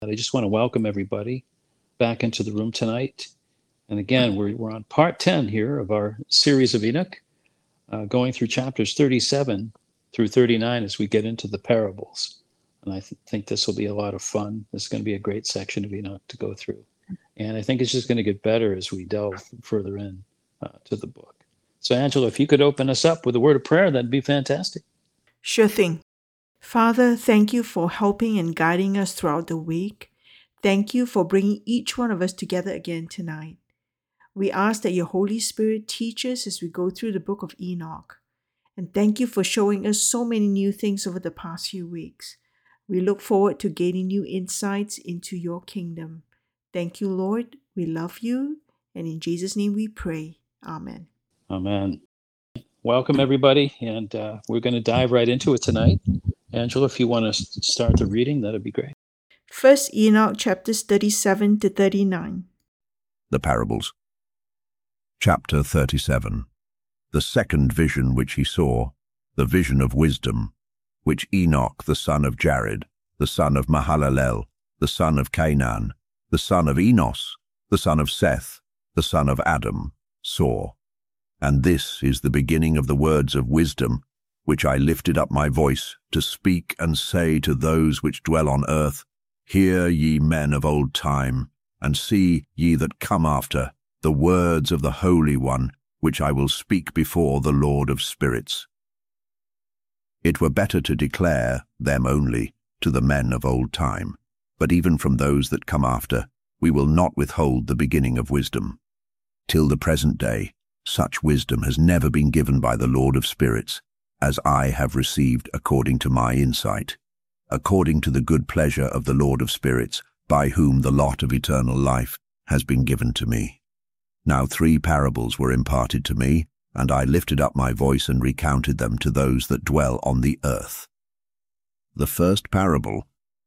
I just want to welcome everybody back into the room tonight. And again, we're on part 10 here of our series of Enoch, going through chapters 37 through 39 as we get into the parables. And I think this will be a lot of fun. This is going to be a great section of Enoch to go through. And I think it's just going to get better as we delve further in to the book. So, Angela, if you could open us up with a word of prayer, that'd be fantastic. Sure thing. Father, thank you for helping and guiding us throughout the week. Thank you for bringing each one of us together again tonight. We ask that your Holy Spirit teach us as we go through the book of Enoch. And thank you for showing us so many new things over the past few weeks. We look forward to gaining new insights into your kingdom. Thank you, Lord. We love you. And in Jesus' name we pray. Amen. Amen. Welcome, everybody. And we're going to dive right into it tonight. Angela, if you want to start the reading, that'd be great. First Enoch chapters 37 to 39. The Parables. Chapter 37. The second vision which he saw, the vision of wisdom, which Enoch the son of Jared, the son of Mahalalel, the son of Canaan, the son of Enos, the son of Seth, the son of Adam, saw. And this is the beginning of the words of wisdom, which I lifted up my voice to speak and say to those which dwell on earth, Hear ye men of old time, and see ye that come after, the words of the Holy One, which I will speak before the Lord of spirits. It were better to declare them only to the men of old time, but even from those that come after, we will not withhold the beginning of wisdom. Till the present day, such wisdom has never been given by the Lord of spirits, as I have received according to my insight, according to the good pleasure of the Lord of spirits, by whom the lot of eternal life has been given to me. Now 3 parables were imparted to me, and I lifted up my voice and recounted them to those that dwell on the earth. The first parable.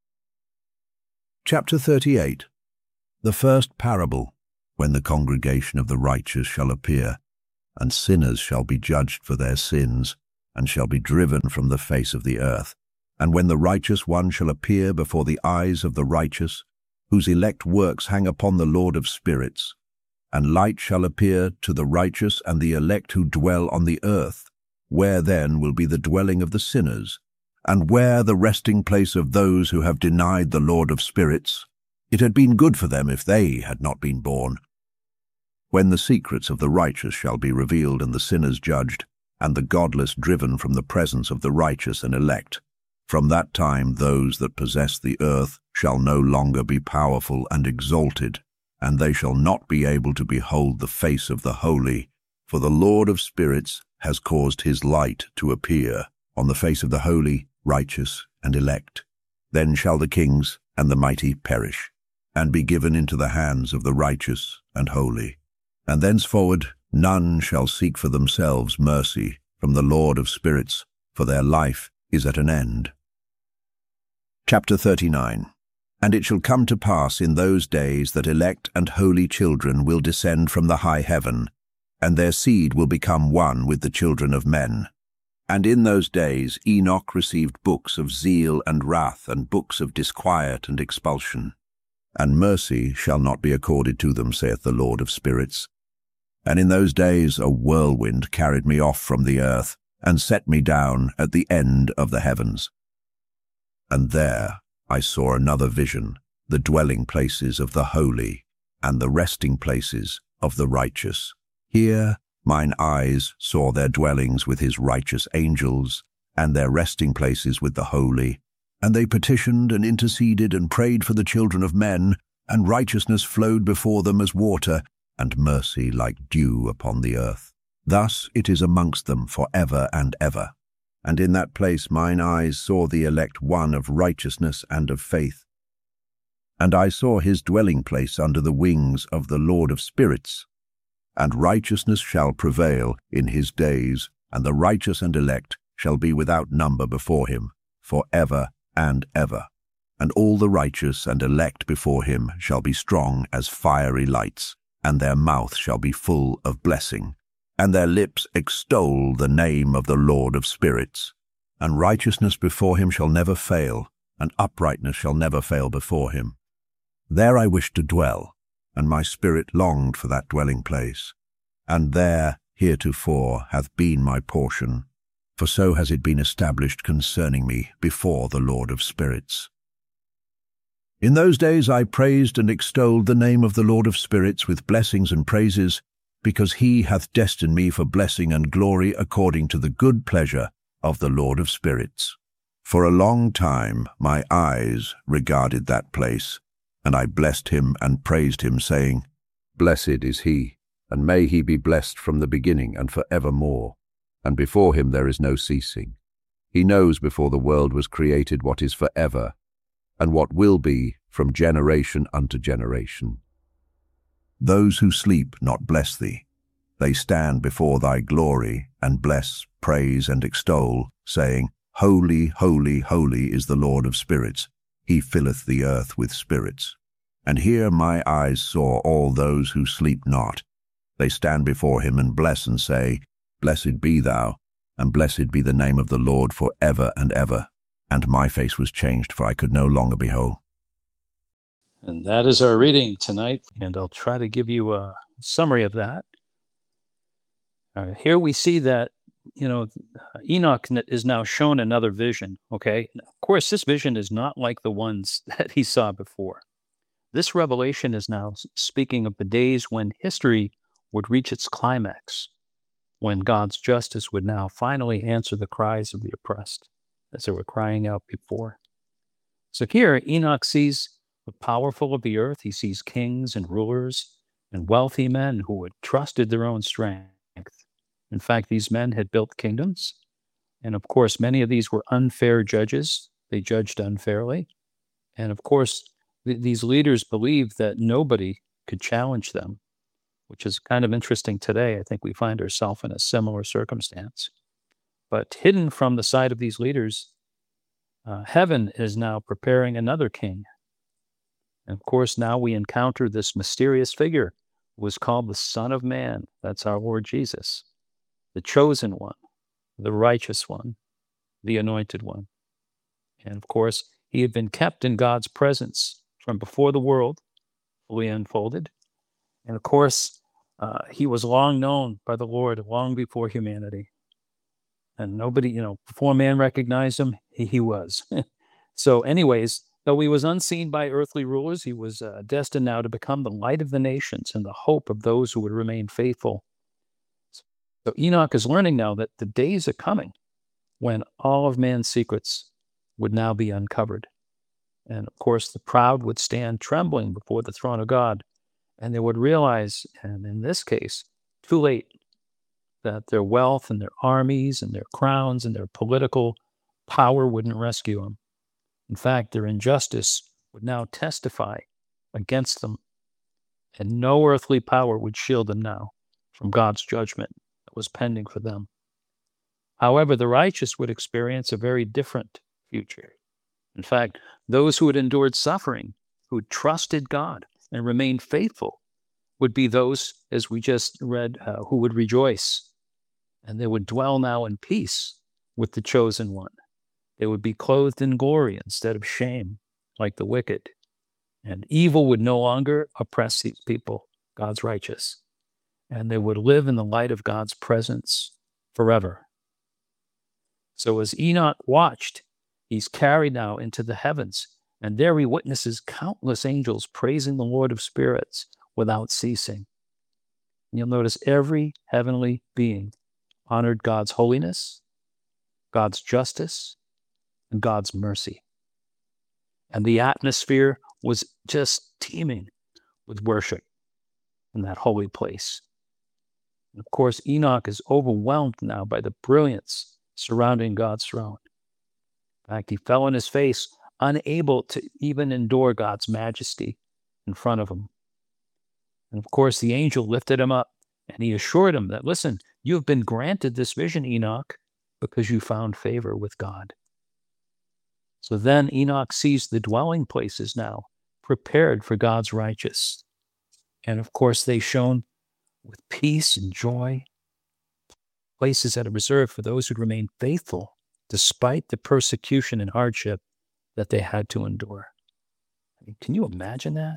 Chapter 38. The first parable, when the congregation of the righteous shall appear, and sinners shall be judged for their sins, and shall be driven from the face of the earth. And when the righteous one shall appear before the eyes of the righteous, whose elect works hang upon the Lord of spirits, and light shall appear to the righteous and the elect who dwell on the earth, where then will be the dwelling of the sinners, and where the resting place of those who have denied the Lord of spirits. It had been good for them if they had not been born. When the secrets of the righteous shall be revealed and the sinners judged, and the godless driven from the presence of the righteous and elect, from that time those that possess the earth shall no longer be powerful and exalted, and they shall not be able to behold the face of the holy, for the Lord of spirits has caused his light to appear on the face of the holy, righteous, and elect. Then shall the kings and the mighty perish, and be given into the hands of the righteous and holy. And thenceforward none shall seek for themselves mercy from the Lord of spirits, for their life is at an end. Chapter 39. And it shall come to pass in those days that elect and holy children will descend from the high heaven, and their seed will become one with the children of men. And in those days Enoch received books of zeal and wrath, and books of disquiet and expulsion. And mercy shall not be accorded to them, saith the Lord of spirits. And in those days a whirlwind carried me off from the earth, and set me down at the end of the heavens. And there I saw another vision, the dwelling places of the holy, and the resting places of the righteous. Here mine eyes saw their dwellings with his righteous angels, and their resting places with the holy. And they petitioned and interceded and prayed for the children of men, and righteousness flowed before them as water, and mercy like dew upon the earth. Thus it is amongst them for ever and ever. And in that place mine eyes saw the elect one of righteousness and of faith. And I saw his dwelling place under the wings of the Lord of spirits. And righteousness shall prevail in his days, and the righteous and elect shall be without number before him, for ever and ever. And all the righteous and elect before him shall be strong as fiery lights, and their mouth shall be full of blessing, and their lips extol the name of the Lord of spirits. And righteousness before him shall never fail, and uprightness shall never fail before him. There I wished to dwell, and my spirit longed for that dwelling place. And there heretofore hath been my portion, for so has it been established concerning me before the Lord of spirits. In those days I praised and extolled the name of the Lord of spirits with blessings and praises, because he hath destined me for blessing and glory according to the good pleasure of the Lord of spirits. For a long time my eyes regarded that place, and I blessed him and praised him, saying, Blessed is he, and may he be blessed from the beginning and for evermore. And before him there is no ceasing. He knows before the world was created what is forever, and what will be from generation unto generation. Those who sleep not bless thee. They stand before thy glory, and bless, praise, and extol, saying, Holy, holy, holy is the Lord of spirits. He filleth the earth with spirits. And here my eyes saw all those who sleep not. They stand before him and bless and say, Blessed be thou, and blessed be the name of the Lord for ever and ever. And my face was changed, for I could no longer behold. And that is our reading tonight, and I'll try to give you a summary of that. Here we see that, Enoch is now shown another vision, okay? Of course, this vision is not like the ones that he saw before. This revelation is now speaking of the days when history would reach its climax, when God's justice would now finally answer the cries of the oppressed, as they were crying out before. So here, Enoch sees the powerful of the earth. He sees kings and rulers and wealthy men who had trusted their own strength. In fact, these men had built kingdoms. And of course, many of these were unfair judges. They judged unfairly. And of course, these leaders believed that nobody could challenge them, which is kind of interesting today. I think we find ourselves in a similar circumstance. But hidden from the sight of these leaders, heaven is now preparing another king. And of course, now we encounter this mysterious figure who was called the Son of Man. That's our Lord Jesus, the chosen one, the righteous one, the anointed one. And of course, he had been kept in God's presence from before the world fully unfolded. And of course, he was long known by the Lord, long before humanity. And nobody, before man recognized him, he was. So anyways, though he was unseen by earthly rulers, he was destined now to become the light of the nations and the hope of those who would remain faithful. So Enoch is learning now that the days are coming when all of man's secrets would now be uncovered. And of course, the proud would stand trembling before the throne of God, and they would realize, and in this case, too late, that their wealth and their armies and their crowns and their political power wouldn't rescue them. In fact, their injustice would now testify against them, and no earthly power would shield them now from God's judgment that was pending for them. However, the righteous would experience a very different future. In fact, those who had endured suffering, who trusted God and remained faithful, would be those, as we just read, who would rejoice, and they would dwell now in peace with the chosen one. They would be clothed in glory instead of shame, like the wicked. And evil would no longer oppress these people, God's righteous. And they would live in the light of God's presence forever. So as Enoch watched, he's carried now into the heavens, and there he witnesses countless angels praising the Lord of spirits without ceasing. And you'll notice every heavenly being honored God's holiness, God's justice, and God's mercy. And the atmosphere was just teeming with worship in that holy place. And of course, Enoch is overwhelmed now by the brilliance surrounding God's throne. In fact, he fell on his face, unable to even endure God's majesty in front of him. And of course, the angel lifted him up, and he assured him that, listen, you have been granted this vision, Enoch, because you found favor with God. So then Enoch sees the dwelling places now prepared for God's righteous. And of course, they shone with peace and joy, places that are reserved for those who remain faithful despite the persecution and hardship that they had to endure. Can you imagine that?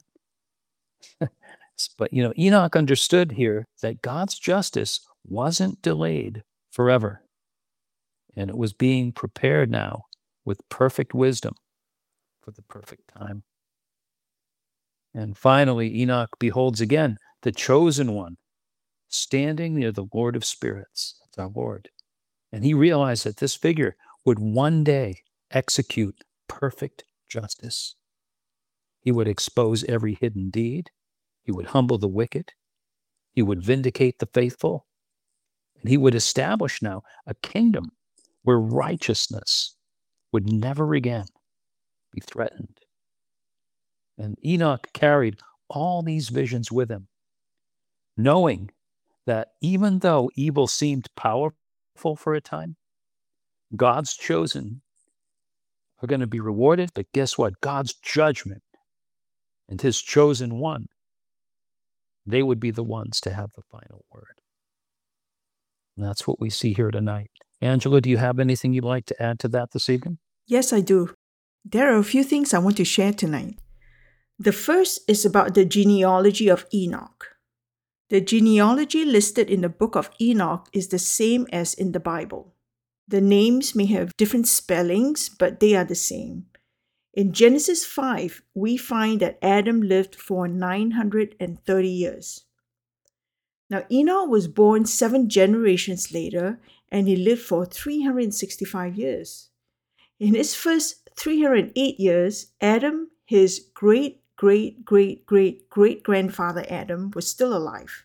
But, Enoch understood here that God's justice wasn't delayed forever, and it was being prepared now with perfect wisdom for the perfect time. And finally, Enoch beholds again the chosen one standing near the Lord of spirits. That's our Lord. And he realized that this figure would one day execute perfect justice. He would expose every hidden deed. He would humble the wicked. He would vindicate the faithful. And he would establish now a kingdom where righteousness would never again be threatened. And Enoch carried all these visions with him, knowing that even though evil seemed powerful for a time, God's chosen are going to be rewarded. But guess what? God's judgment and his chosen one, they would be the ones to have the final word. And that's what we see here tonight. Angela, do you have anything you'd like to add to that this evening? Yes, I do. There are a few things I want to share tonight. The first is about the genealogy of Enoch. The genealogy listed in the book of Enoch is the same as in the Bible. The names may have different spellings, but they are the same. In Genesis 5, we find that Adam lived for 930 years. Now, Enoch was born 7 generations later, and he lived for 365 years. In his first 308 years, Adam, his great-great-great-great-great-grandfather Adam, was still alive.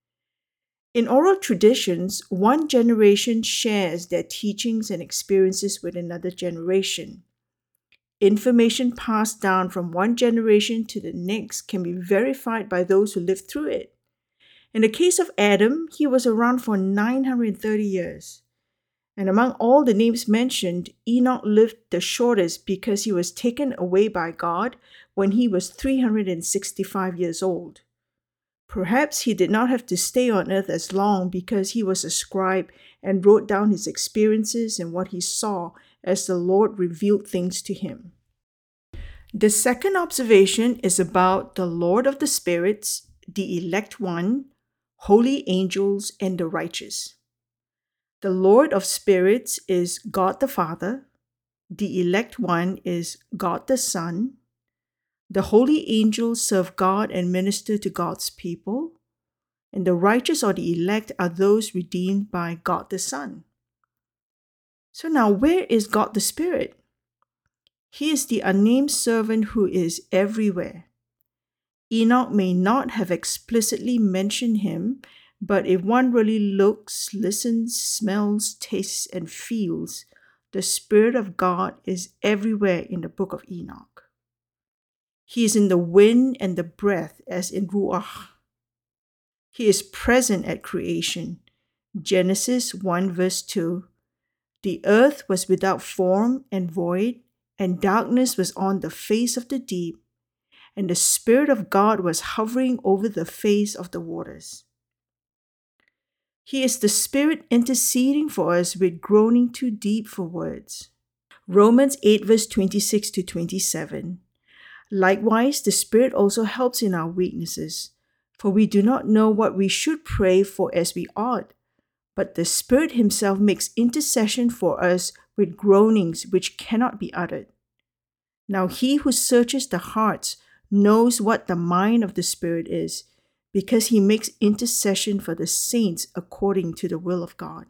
In oral traditions, one generation shares their teachings and experiences with another generation. Information passed down from one generation to the next can be verified by those who lived through it. In the case of Adam, he was around for 930 years. And among all the names mentioned, Enoch lived the shortest because he was taken away by God when he was 365 years old. Perhaps he did not have to stay on earth as long because he was a scribe and wrote down his experiences and what he saw as the Lord revealed things to him. The second observation is about the Lord of the spirits, the elect one, holy angels, and the righteous. The Lord of spirits is God the Father. The elect one is God the Son. The holy angels serve God and minister to God's people. And the righteous or the elect are those redeemed by God the Son. So now, where is God the Spirit? He is the unnamed servant who is everywhere. Enoch may not have explicitly mentioned him, but if one really looks, listens, smells, tastes, and feels, the Spirit of God is everywhere in the book of Enoch. He is in the wind and the breath, as in Ruach. He is present at creation. Genesis 1 verse 2. The earth was without form and void, and darkness was on the face of the deep, and the Spirit of God was hovering over the face of the waters. He is the Spirit interceding for us with groaning too deep for words. Romans 8 verse 26 to 27. Likewise, the Spirit also helps in our weaknesses, for we do not know what we should pray for as we ought, but the Spirit himself makes intercession for us with groanings which cannot be uttered. Now he who searches the hearts knows what the mind of the Spirit is, because he makes intercession for the saints according to the will of God.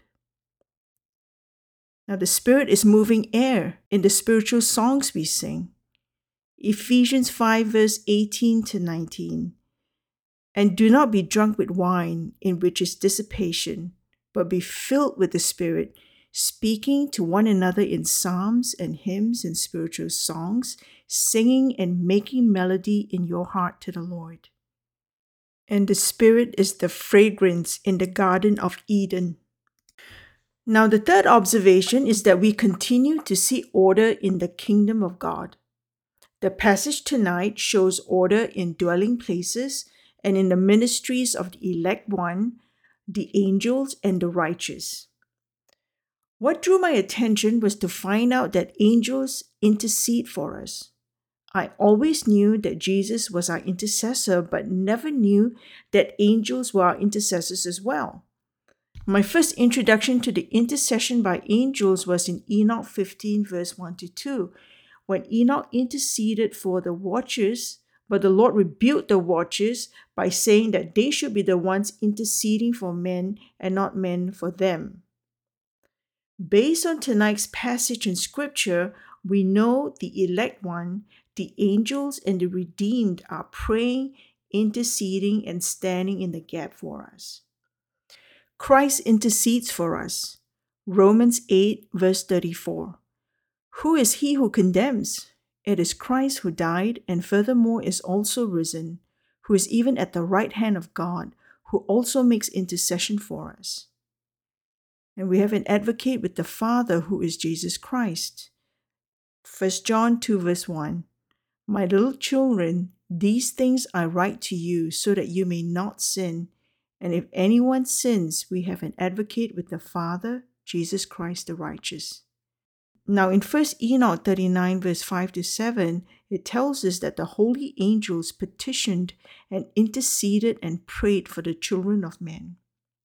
Now the Spirit is moving air in the spiritual songs we sing. Ephesians 5 verse 18 to 19. And do not be drunk with wine, in which is dissipation, but be filled with the Spirit, speaking to one another in psalms and hymns and spiritual songs, singing and making melody in your heart to the Lord. And the Spirit is the fragrance in the Garden of Eden. Now, the third observation is that we continue to see order in the kingdom of God. The passage tonight shows order in dwelling places and in the ministries of the elect one, the angels, and the righteous. What drew my attention was to find out that angels intercede for us. I always knew that Jesus was our intercessor, but never knew that angels were our intercessors as well. My first introduction to the intercession by angels was in Enoch 15, verse 1 to 2, when Enoch interceded for the watchers, but the Lord rebuked the watchers by saying that they should be the ones interceding for men and not men for them. Based on tonight's passage in Scripture, we know the elect one, the angels, and the redeemed are praying, interceding, and standing in the gap for us. Christ intercedes for us. Romans 8, verse 34. Who is he who condemns? It is Christ who died and furthermore is also risen, who is even at the right hand of God, who also makes intercession for us. And we have an advocate with the Father who is Jesus Christ. 1 John 2, verse 1. My little children, these things I write to you so that you may not sin. And if anyone sins, we have an advocate with the Father, Jesus Christ the righteous. Now in 1 Enoch 39, verse 5 to 7, it tells us that the holy angels petitioned and interceded and prayed for the children of men.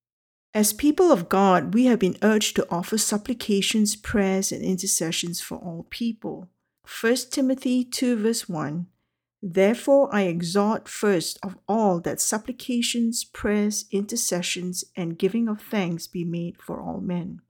As people of God, we have been urged to offer supplications, prayers, and intercessions for all people. 1 Timothy 2, verse 1. Therefore I exhort first of all that supplications, prayers, intercessions, and giving of thanks be made for all men.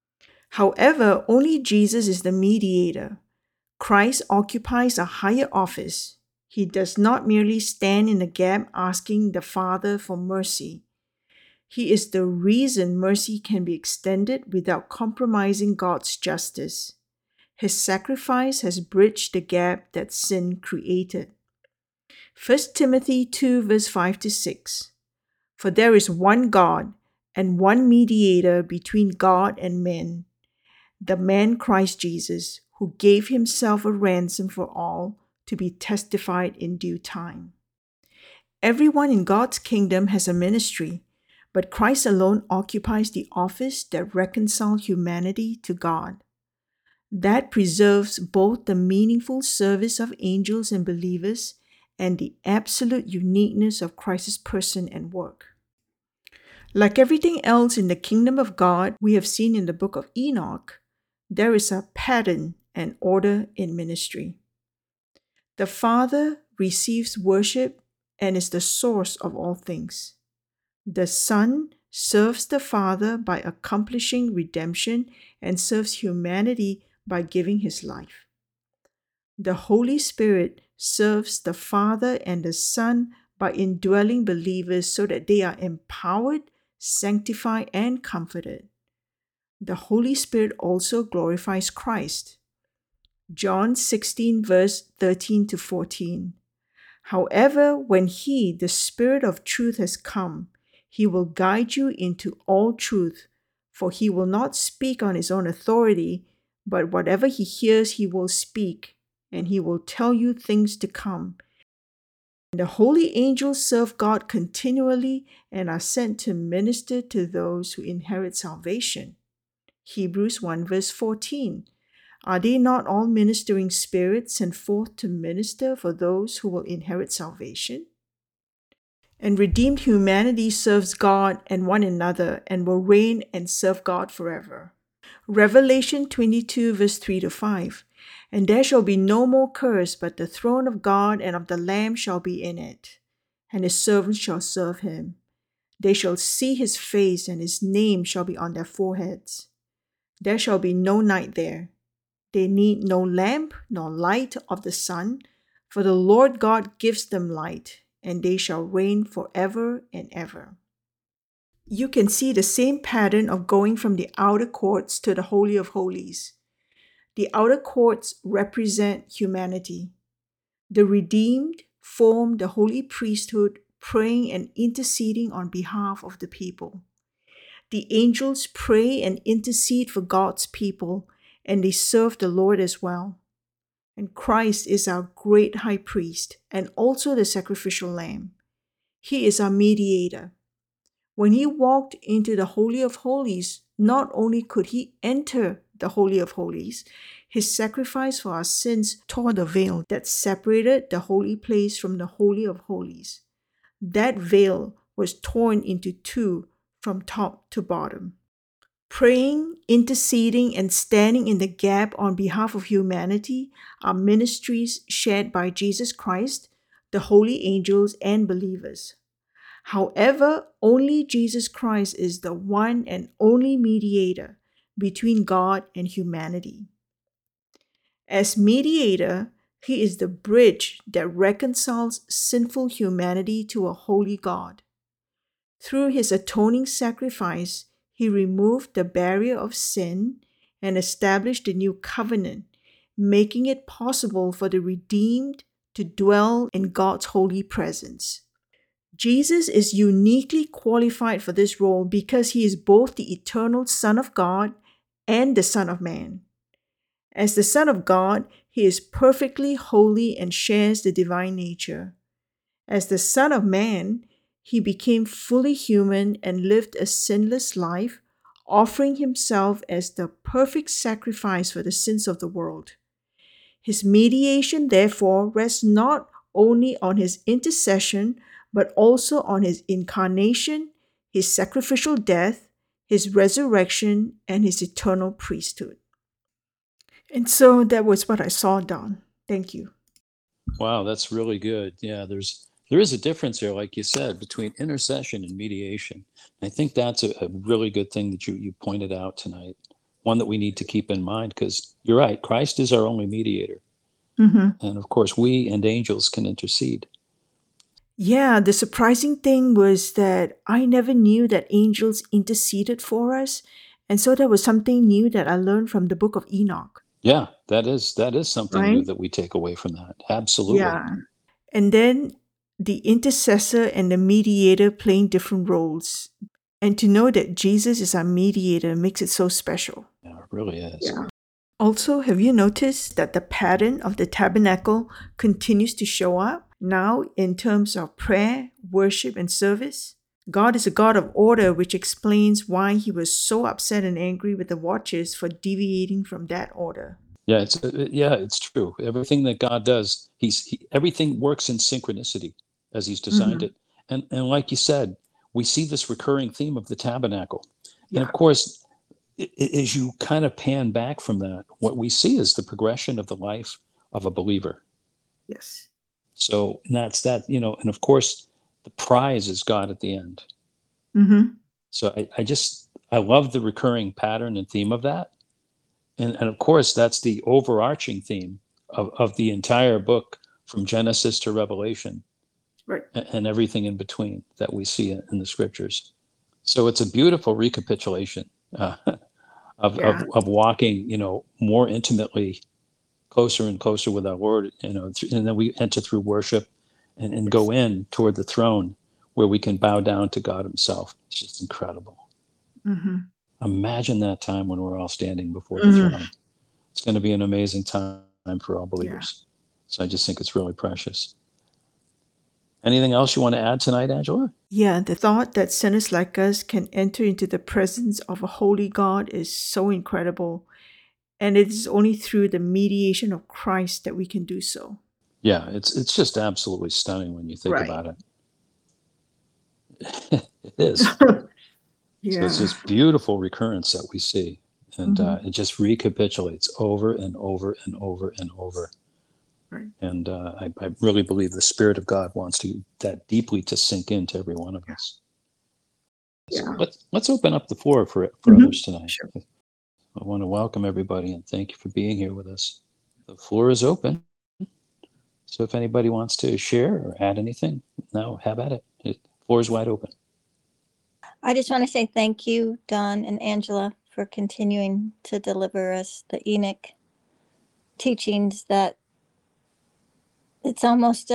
However, only Jesus is the mediator. Christ occupies a higher office. He does not merely stand in the gap asking the Father for mercy. He is the reason mercy can be extended without compromising God's justice. His sacrifice has bridged the gap that sin created. 1 Timothy 2, verse 5 to 6. For there is one God and one mediator between God and men, the man Christ Jesus, who gave himself a ransom for all to be testified in due time. Everyone in God's kingdom has a ministry, but Christ alone occupies the office that reconciles humanity to God. That preserves both the meaningful service of angels and believers and the absolute uniqueness of Christ's person and work. Like everything else in the kingdom of God we have seen in the book of Enoch, there is a pattern and order in ministry. The Father receives worship and is the source of all things. The Son serves the Father by accomplishing redemption and serves humanity by giving his life. The Holy Spirit serves the Father and the Son by indwelling believers so that they are empowered, sanctified, and comforted. The Holy Spirit also glorifies Christ. John 16, verse 13 to 14. However, when He, the Spirit of truth, has come, He will guide you into all truth, for He will not speak on His own authority, but whatever He hears, He will speak, and He will tell you things to come. The holy angels serve God continually and are sent to minister to those who inherit salvation. Hebrews 1, verse 14. Are they not all ministering spirits sent forth to minister for those who will inherit salvation? And redeemed humanity serves God and one another and will reign and serve God forever. Revelation 22, verse 3 to 5. And there shall be no more curse, but the throne of God and of the Lamb shall be in it, and his servants shall serve him. They shall see his face, and his name shall be on their foreheads. There shall be no night there. They need no lamp nor light of the sun, for the Lord God gives them light, and they shall reign forever and ever. You can see the same pattern of going from the outer courts to the Holy of Holies. The outer courts represent humanity. The redeemed form the holy priesthood, praying and interceding on behalf of the people. The angels pray and intercede for God's people, and they serve the Lord as well. And Christ is our great high priest and also the sacrificial lamb. He is our mediator. When he walked into the Holy of Holies, not only could he enter the Holy of Holies, his sacrifice for our sins tore the veil that separated the holy place from the Holy of Holies. That veil was torn into two from top to bottom. Praying, interceding, and standing in the gap on behalf of humanity are ministries shared by Jesus Christ, the holy angels, and believers. However, only Jesus Christ is the one and only mediator between God and humanity. As mediator, he is the bridge that reconciles sinful humanity to a holy God. Through his atoning sacrifice, he removed the barrier of sin and established a new covenant, making it possible for the redeemed to dwell in God's holy presence. Jesus is uniquely qualified for this role because he is both the eternal Son of God and the Son of Man. As the Son of God, he is perfectly holy and shares the divine nature. As the Son of Man, he became fully human and lived a sinless life, offering himself as the perfect sacrifice for the sins of the world. His mediation, therefore, rests not only on his intercession, but also on his incarnation, his sacrificial death, his resurrection, and his eternal priesthood. And so that was what I saw, Don. Thank you. Wow, that's really good. Yeah, there is a difference here, like you said, between intercession and mediation. I think that's a really good thing that you pointed out tonight. One that we need to keep in mind, because you're right, Christ is our only mediator. Mm-hmm. And of course, we and angels can intercede. Yeah, the surprising thing was that I never knew that angels interceded for us. And so that was something new that I learned from the book of Enoch. Yeah, that is something new Right? that we take away from that. Absolutely. Yeah. And then the intercessor and the mediator playing different roles. And to know that Jesus is our mediator makes it so special. Yeah, it really is. Yeah. Also, have you noticed that the pattern of the tabernacle continues to show up now in terms of prayer, worship, and service? God is a God of order, which explains why he was so upset and angry with the watchers for deviating from that order. Yeah, it's true. Everything that God does, everything works in synchronicity as he's designed it. And like you said, we see this recurring theme of the tabernacle. And Yeah. of course, as you kind of pan back from that, what we see is the progression of the life of a believer. Yes. So that's that, and of course, the prize is God at the end. Mm-hmm. So I love the recurring pattern and theme of that. And of course, that's the overarching theme of the entire book from Genesis to Revelation, Right. and everything in between that we see in the scriptures. So it's a beautiful recapitulation of walking, more intimately closer and closer with our Lord, and then we enter through worship and go in toward the throne where we can bow down to God himself. It's just incredible. Mm-hmm. Imagine that time when we're all standing before the Mhm. throne. It's going to be an amazing time for all believers. So I just think it's really precious. Anything else you want to add tonight, Angela? Yeah, the thought that sinners like us can enter into the presence of a holy God is so incredible. And it is only through the mediation of Christ that we can do so. Yeah, it's just absolutely stunning when you think Right. about it. It is. Yeah. So it's this beautiful recurrence that we see. And Mhm. it just recapitulates over and over and over and over. Right. And I really believe the Spirit of God wants that deeply to sink into every one of us. So Yeah. let's open up the floor for Mhm. others tonight. Sure. I want to welcome everybody and thank you for being here with us. The floor is open. So if anybody wants to share or add anything, now have at it. The floor is wide open. I just want to say thank you, Don and Angela, for continuing to deliver us the Enoch teachings that it's almost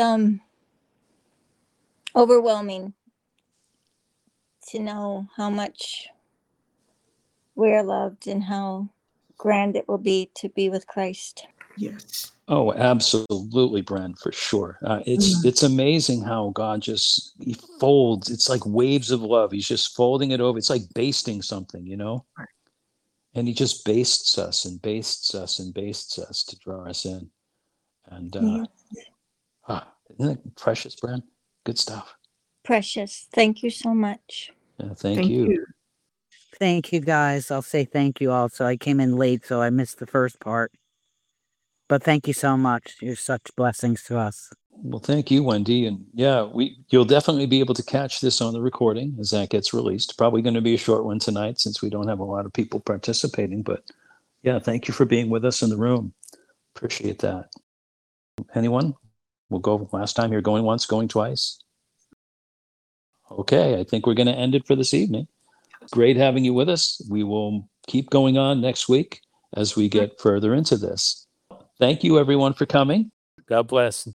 overwhelming to know how much we're loved and how grand it will be to be with Christ. Yes. Oh, absolutely, Bren, for sure. It's amazing how God he folds. It's like waves of love. He's just folding it over. It's like basting something, Right. And he just bastes us and bastes us and bastes us to draw us in. And Yeah. isn't it precious, Bren? Good stuff. Precious. Thank you so much. Yeah, thank you. Thank you, guys. I'll say thank you also. I came in late, so I missed the first part. But thank you so much. You're such blessings to us. Well, thank you, Wendy. And yeah, you'll definitely be able to catch this on the recording as that gets released. Probably going to be a short one tonight since we don't have a lot of people participating. But yeah, thank you for being with us in the room. Appreciate that. Anyone? We'll go last time here, going once, going twice. Okay, I think we're going to end it for this evening. Great having you with us. We will keep going on next week as we get further into this. Thank you, everyone, for coming. God bless.